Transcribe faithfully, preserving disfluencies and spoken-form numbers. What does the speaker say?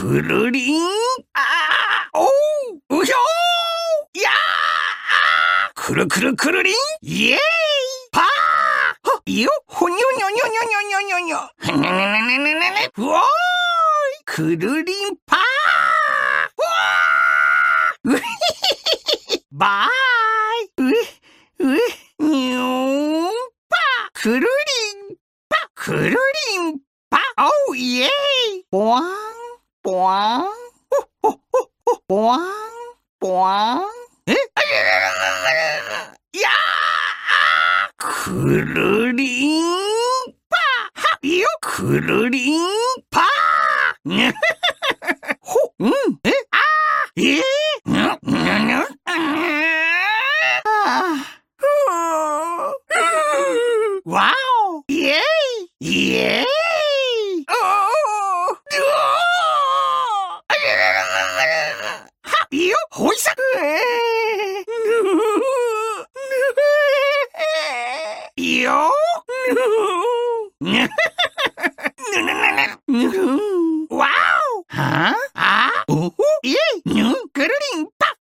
くるりん。あー、おう、うひょー。いやー、くるくるくるりん。イエーイ。パー。はいよ、ほにょにょにょにょにょにょにょにょ。ふにゃにゃにゃにゃにゃにゃにゃ。うおーい。くるりんパー。うわー。うひひひ。バーイ。うえ、うえ、にょーん。パー。くるりんパー。くるりんパー。おう、イエーイ。ぽわん、ぽわん。ほっほっほっほ。ぽわん、ぽわん。え、ありゃららららら。いやー、くるりんパー。はいよ、くるりんパー。ほ、うん、え、あー、えー、にゃ、にゃにゃ、あー、ふー、わお、イエーイ、イエーイ、おー、うおー、ありゃららららら。はいよ、ほいさ。えー、いいよ。ぬぬぬぬぬぬ。わお。はあ。あ。おほ。